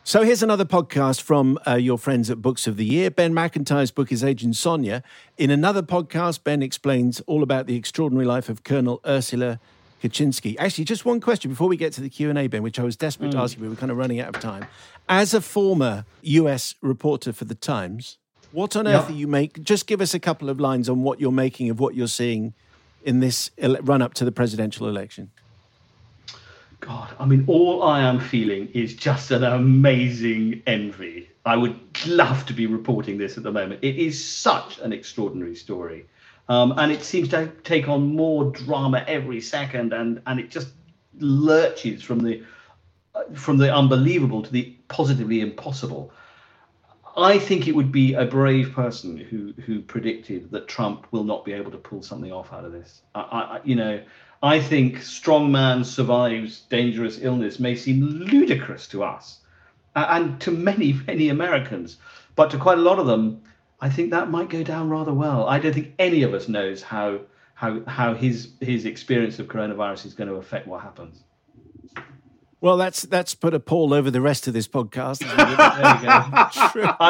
So here's another podcast from your friends at Books of the Year. Ben McIntyre's book is Agent Sonia. In another podcast, Ben explains all about the extraordinary life of Colonel Ursula Kaczynski. Actually, just one question before we get to the Q&A, Ben, which I was desperate to ask you. We were kind of running out of time. As a former US reporter for The Times, what on earth are you making? Just give us a couple of lines on what you're making of what you're seeing in this run-up to the presidential election. God, I mean, all I am feeling is just an amazing envy. I would love to be reporting this at the moment. It is such an extraordinary story. And it seems to take on more drama every second, and it just lurches from the unbelievable to the positively impossible. I think it would be a brave person who predicted that Trump will not be able to pull something off out of this. I think strong man survives dangerous illness may seem ludicrous to us and to many, many Americans, but to quite a lot of them, I think that might go down rather well. I don't think any of us knows how his experience of coronavirus is going to affect what happens. Well, that's put a pall over the rest of this podcast. There you go.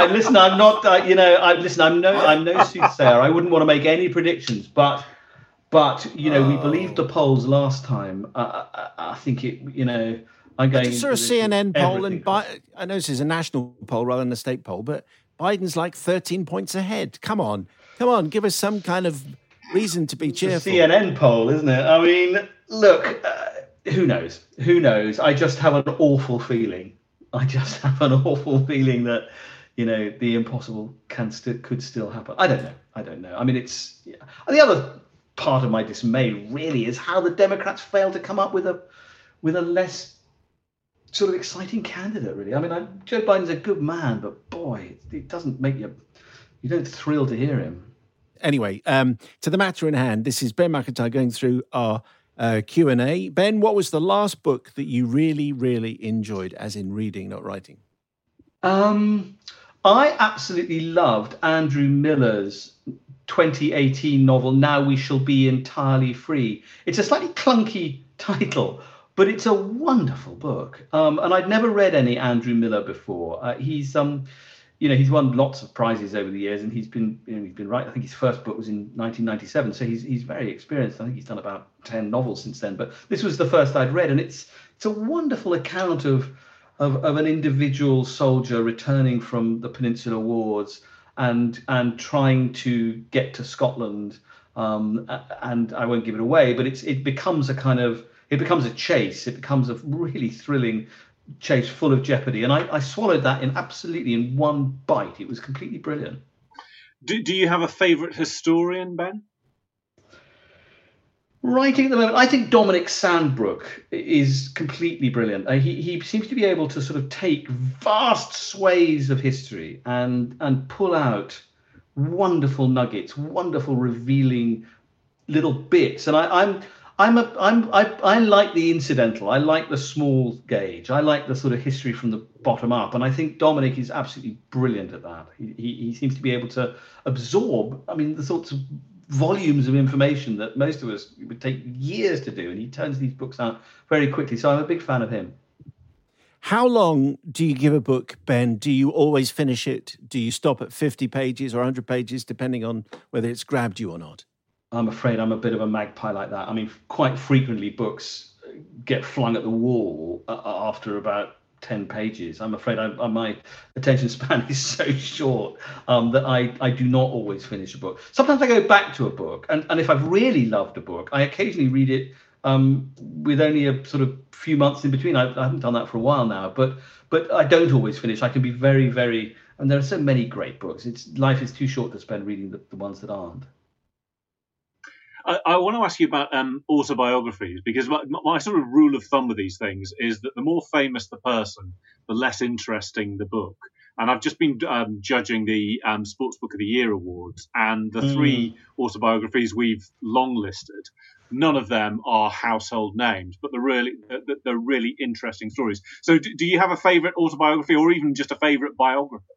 I'm no soothsayer. I wouldn't want to make any predictions, but we believed the polls last time. I think I'm going. I saw a CNN poll, and I know this is a national poll rather than a state poll, but Biden's like 13 points ahead. Come on, give us some kind of reason to be cheerful. It's a CNN poll, isn't it? I mean, look. Who knows? I just have an awful feeling. That, the impossible could still happen. I don't know. I mean, it's the other part of my dismay really is how the Democrats failed to come up with a less sort of exciting candidate. Really, I mean, Joe Biden's a good man, but boy, it doesn't make you don't thrill to hear him. Anyway, to the matter in hand. This is Ben McIntyre going through our Q&A. Ben, what was the last book that you really, really enjoyed, as in reading, not writing? I absolutely loved Andrew Miller's 2018 novel, Now We Shall Be Entirely Free. It's a slightly clunky title, but it's a wonderful book. And I'd never read any Andrew Miller before. He's won lots of prizes over the years, and he's been right. I think his first book was in 1997, so he's very experienced. I think he's done about 10 novels since then, but this was the first I'd read, and it's a wonderful account of an individual soldier returning from the Peninsular Wars and trying to get to Scotland. And I won't give it away, but it becomes a chase. It becomes a really thrilling chase full of jeopardy, and I swallowed that in one bite. It was completely brilliant. Do you have a favourite historian, Ben? Writing at the moment, I think Dominic Sandbrook is completely brilliant. He seems to be able to sort of take vast swathes of history and pull out wonderful nuggets, wonderful revealing little bits. And I like the incidental. I like the small gauge. I like the sort of history from the bottom up. And I think Dominic is absolutely brilliant at that. He seems to be able to absorb, the sorts of volumes of information that most of us would take years to do. And he turns these books out very quickly. So I'm a big fan of him. How long do you give a book, Ben? Do you always finish it? Do you stop at 50 pages or 100 pages, depending on whether it's grabbed you or not? I'm afraid I'm a bit of a magpie like that. I mean, quite frequently books get flung at the wall after about 10 pages. I'm afraid my attention span is so short that I do not always finish a book. Sometimes I go back to a book, and if I've really loved a book, I occasionally read it with only a sort of few months in between. I haven't done that for a while now, but I don't always finish. I can be very, very, and there are so many great books. Life is too short to spend reading the ones that aren't. I want to ask you about autobiographies, because my sort of rule of thumb with these things is that the more famous the person, the less interesting the book. And I've just been judging the Sports Book of the Year awards, and the three autobiographies we've long listed, none of them are household names, but they're really interesting stories. So do you have a favourite autobiography, or even just a favourite biography?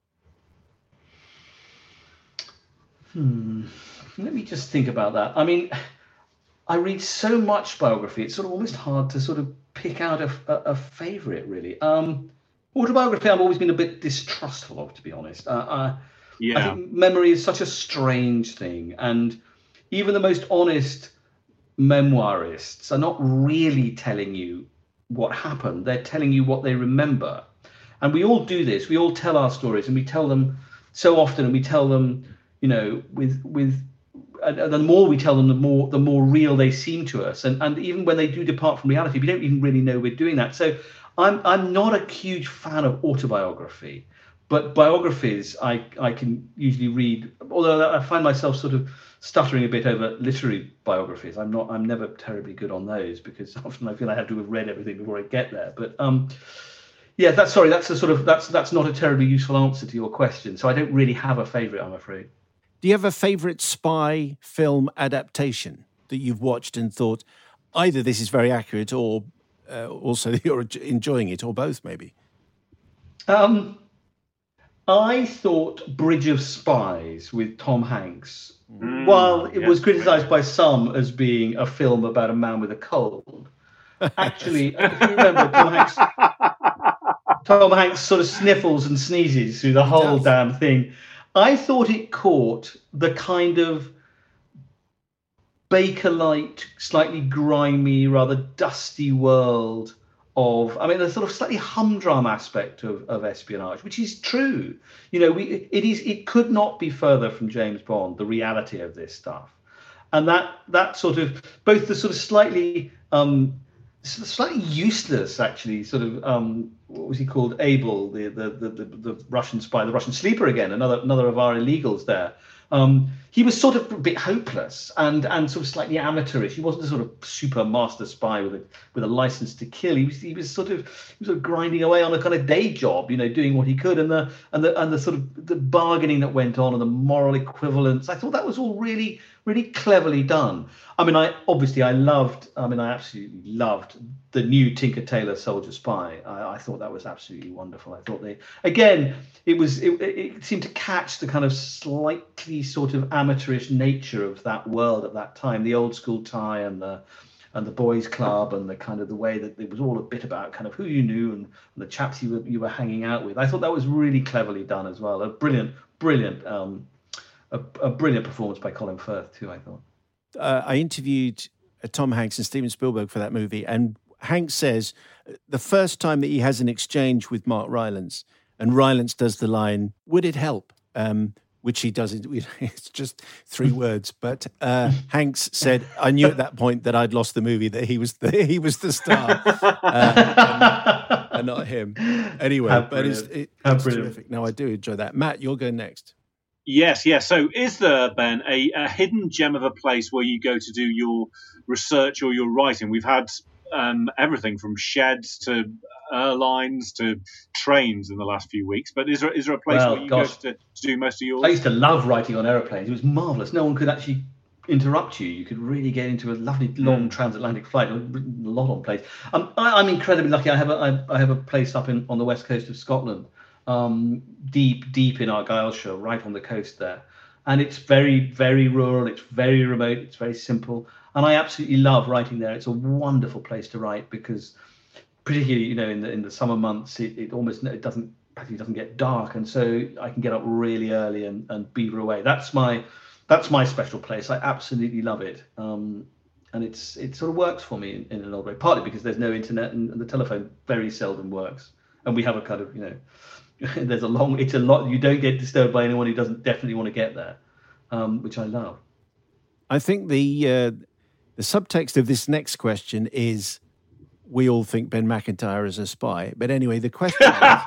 Let me just think about that. I mean, I read so much biography, it's sort of almost hard to sort of pick out a favourite, really. Autobiography, I've always been a bit distrustful of, to be honest. I think memory is such a strange thing, and even the most honest memoirists are not really telling you what happened. They're telling you what they remember. And we all do this. We all tell our stories, and we tell them so often, and we tell them, you know, and the more we tell them, the more real they seem to us. And even when they do depart from reality, we don't even really know we're doing that. So I'm not a huge fan of autobiography, but biographies I can usually read. Although I find myself sort of stuttering a bit over literary biographies. I'm never terribly good on those, because often I feel I have to have read everything before I get there. But yeah, that's not a terribly useful answer to your question. So I don't really have a favourite, I'm afraid. Do you have a favourite spy film adaptation that you've watched and thought either this is very accurate, or also you're enjoying it, or both maybe? I thought Bridge of Spies with Tom Hanks, while it was criticised by some as being a film about a man with a cold, actually, if you remember, Tom Hanks sort of sniffles and sneezes through the whole damn thing. I thought it caught the kind of Baker-like, slightly grimy, rather dusty world of, I mean, the sort of slightly humdrum aspect of espionage, which is true. You know, it could not be further from James Bond, the reality of this stuff. And that sort of, both the sort of slightly useless, actually, sort of, what was he called? Abel, the Russian spy, the Russian sleeper again, another of our illegals there. He was sort of a bit hopeless and sort of slightly amateurish. He wasn't a sort of super master spy with a license to kill. He was sort of grinding away on a kind of day job, you know, doing what he could, and the sort of the bargaining that went on, and the moral equivalence. I thought that was all really, really cleverly done. I mean, I absolutely loved the new Tinker Tailor Soldier Spy. I thought that was absolutely wonderful. I thought it seemed to catch the kind of slightly sort of amateurish nature of that world at that time, the old school tie and the boys' club, and the kind of the way that it was all a bit about kind of who you knew and the chaps you were hanging out with. I thought that was really cleverly done as well. A brilliant performance by Colin Firth too, I thought. I interviewed Tom Hanks and Steven Spielberg for that movie, and Hanks says the first time that he has an exchange with Mark Rylance, and Rylance does the line, "Would it help?" Which he does. It's just 3 words. But Hanks said, "I knew at that point that I'd lost the movie, that he was the star, and not him." Anyway, but it's terrific. No, I do enjoy that. Matt, you're going next. Yes. So is there, Ben, a hidden gem of a place where you go to do your research or your writing? We've had everything from sheds to airlines to trains in the last few weeks, but is there a place where you go to do most of yours? I used to love writing on aeroplanes. It was marvellous. No one could actually interrupt you. You could really get into a lovely long transatlantic flight. A lot on planes. I'm incredibly lucky. I have a place up on the west coast of Scotland, deep in Argyllshire, right on the coast there, and it's very, very rural. It's very remote. It's very simple, and I absolutely love writing there. It's a wonderful place to write because, particularly, you know, in the summer months, it doesn't get dark, and so I can get up really early and beaver away. That's my special place. I absolutely love it, and it sort of works for me in an odd way. Partly because there's no internet and the telephone very seldom works, and we have a kind of, you know, it's a lot. You don't get disturbed by anyone who doesn't definitely want to get there, which I love. I think the subtext of this next question is, we all think Ben McIntyre is a spy. But anyway, the question is,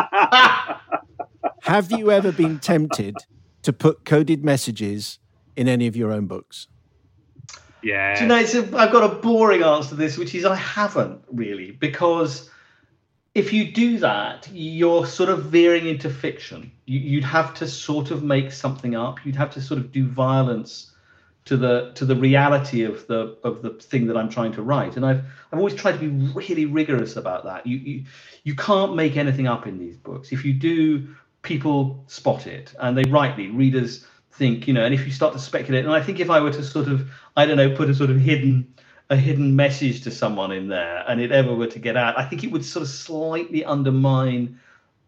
have you ever been tempted to put coded messages in any of your own books? Yeah. You know, I've got a boring answer to this, which is I haven't really, because if you do that, you're sort of veering into fiction. You'd have to sort of make something up. You'd have to sort of do violence to the reality of the thing that I'm trying to write. And I've always tried to be really rigorous about that. You can't make anything up in these books. If you do, people spot it, and readers think, you know. And if you start to speculate, and I think if I were to sort of, I don't know, put a sort of hidden message to someone in there, and it ever were to get out, I think it would sort of slightly undermine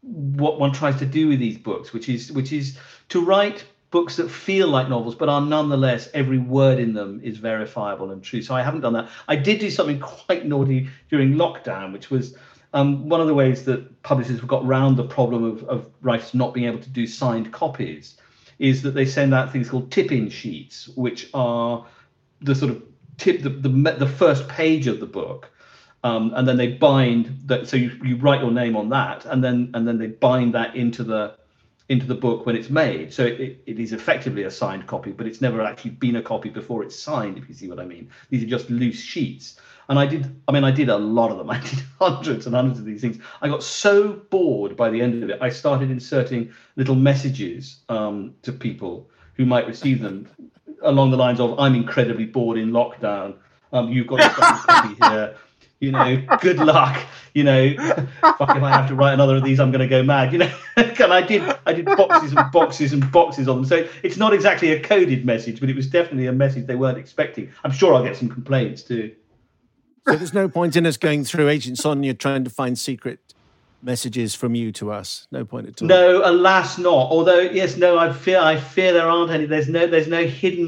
what one tries to do with these books, which is to write books that feel like novels, but are nonetheless, every word in them is verifiable and true. So I haven't done that. I did do something quite naughty during lockdown, which was one of the ways that publishers have got around the problem of writers not being able to do signed copies is that they send out things called tip-in sheets, which are the sort of the first page of the book. And then they bind that, so you write your name on that, and then they bind that into the book when it's made. So it is effectively a signed copy, but it's never actually been a copy before it's signed, if you see what I mean. These are just loose sheets. And I did a lot of them. I did hundreds and hundreds of these things. I got so bored by the end of it, I started inserting little messages to people who might receive them along the lines of, I'm incredibly bored in lockdown. You've got a copy here. Good luck. Fuck, if I have to write another of these, I'm going to go mad. And I did boxes and boxes and boxes of them. So it's not exactly a coded message, but it was definitely a message they weren't expecting. I'm sure I'll get some complaints too. So there's no point in us going through Agent Sonia trying to find secret messages from you to us. No point at all. No, alas, not. Although, yes, no, I fear there aren't any. There is no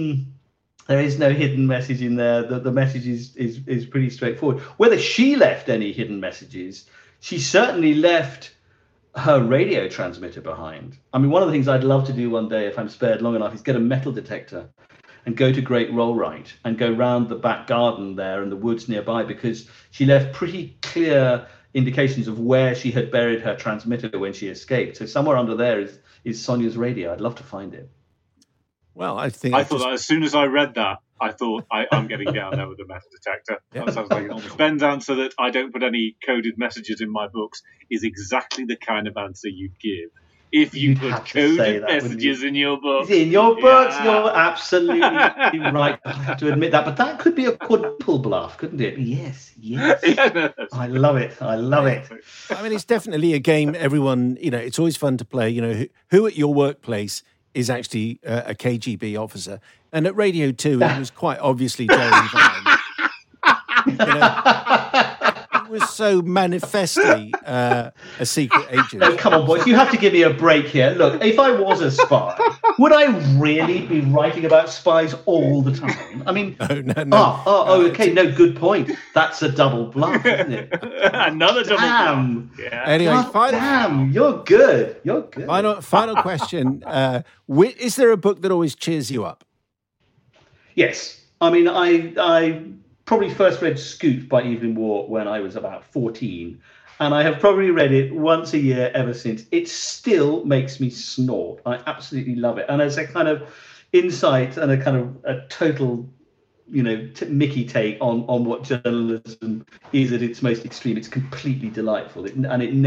hidden message in there. The message is pretty straightforward. Whether she left any hidden messages, she certainly left her radio transmitter behind. I mean, one of the things I'd love to do one day, if I'm spared long enough, is get a metal detector and go to Great Rollright and go round the back garden there and the woods nearby, because she left pretty clear indications of where she had buried her transmitter when she escaped. So somewhere under there is Sonia's radio. I'd love to find it. Well, I thought that as soon as I read that, I thought I'm getting down there with a metal detector. Yeah. That sounds like enormous. Ben's answer that I don't put any coded messages in my books is exactly the kind of answer you'd give if you put coded messages in your book. In your books, you're absolutely right. I have to admit that, but that could be a quadruple bluff, couldn't it? Yes. Yeah, I love it. I mean, it's definitely a game everyone, it's always fun to play. Who at your workplace is actually a KGB officer? And at Radio 2, it was quite obviously Jerry Vine. He was so manifestly a secret agent. Oh, come on, boys. You have to give me a break here. Look, if I was a spy, would I really be writing about spies all the time? I mean... No. Okay. No, good point. That's a double bluff, isn't it? Another double bluff. Yeah. Anyway, you're good. Final question. Is there a book that always cheers you up? Yes. I mean, I probably first read Scoop by Evelyn Waugh when I was about 14, and I have probably read it once a year ever since. It still makes me snort. I absolutely love it. And as a kind of insight and a kind of a total, Mickey take on what journalism is at its most extreme, it's completely delightful. It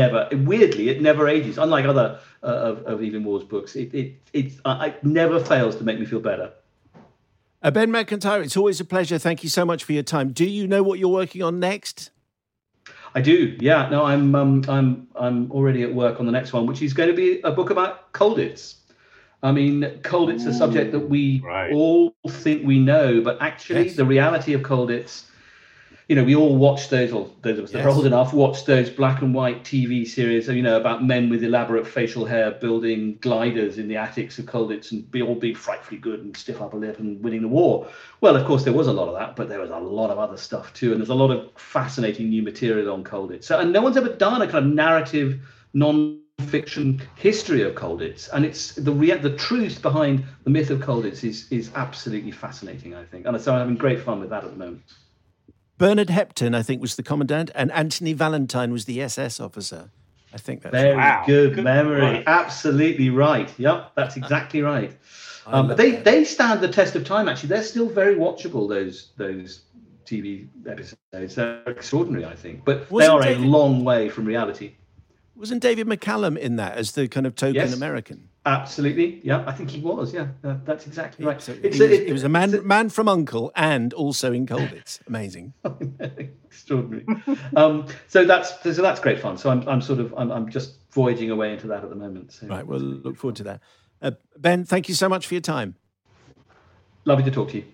never ages. Unlike other of Evelyn Waugh's books, it never fails to make me feel better. Ben McIntyre, it's always a pleasure. Thank you so much for your time. Do you know what you're working on next? I do. Yeah. No, I'm already at work on the next one, which is going to be a book about Colditz. I mean, Colditz is a subject that we all think we know, but actually the reality of Colditz, we all watch those, or those of us that are old enough, watch those black and white TV series, about men with elaborate facial hair building gliders in the attics of Colditz and all being frightfully good and stiff upper lip and winning the war. Well, of course, there was a lot of that, but there was a lot of other stuff too. And there's a lot of fascinating new material on Colditz. And no one's ever done a kind of narrative, non-fiction history of Colditz. And it's the truth behind the myth of Colditz is absolutely fascinating, I think. And so I'm having great fun with that at the moment. Bernard Hepton, I think, was the commandant, and Anthony Valentine was the SS officer. I think that's very good memory. Right. Absolutely right. Yep, that's exactly right. They stand the test of time. Actually, they're still very watchable. Those TV episodes, they're extraordinary, I think, but they are a long way from reality. Wasn't David McCallum in that as the kind of token American? Absolutely. Yeah, I think he was. Yeah, that's exactly right. So he was a man from U.N.C.L.E. and also in Colditz. Amazing. Extraordinary. So that's great fun. So I'm just voyaging away into that at the moment. So. Right. We'll look forward to that. Ben, thank you so much for your time. Lovely to talk to you.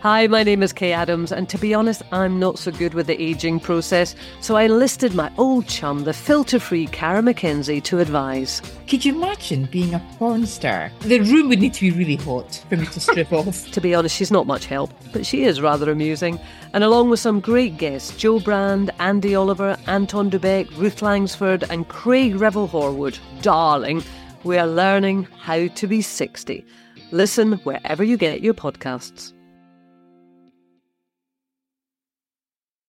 Hi, my name is Kay Adams, and to be honest, I'm not so good with the ageing process, so I enlisted my old chum, the filter-free Cara McKenzie, to advise. Could you imagine being a porn star? The room would need to be really hot for me to strip off. To be honest, she's not much help, but she is rather amusing. And along with some great guests, Jo Brand, Andy Oliver, Anton Dubeck, Ruth Langsford and Craig Revel-Horwood, darling, we are learning how to be 60. Listen wherever you get your podcasts.